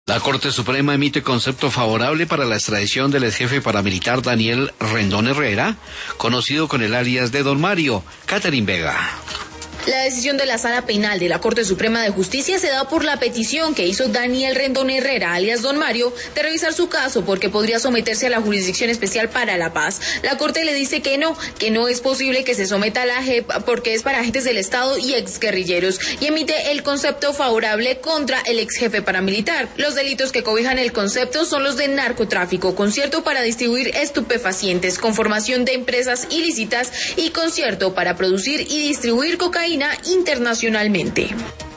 La Corte Suprema emite concepto favorable para la extradición del exjefe paramilitar Daniel Rendón Herrera, conocido con el alias de Don Mario. Catherine Vega. La decisión de la Sala Penal de la Corte Suprema de Justicia se da por la petición que hizo Daniel Rendón Herrera, alias Don Mario, de revisar su caso porque podría someterse a la Jurisdicción Especial para la Paz. La Corte le dice que no es posible que se someta a la JEP porque es para agentes del Estado y exguerrilleros, y emite el concepto favorable contra el exjefe paramilitar. Los delitos que cobijan el concepto son los de narcotráfico, concierto para distribuir estupefacientes, conformación de empresas ilícitas y concierto para producir y distribuir cocaína internacionalmente.